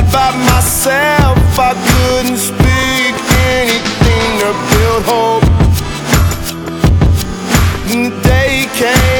by myself. I couldn't speak anything to build hope. And the day came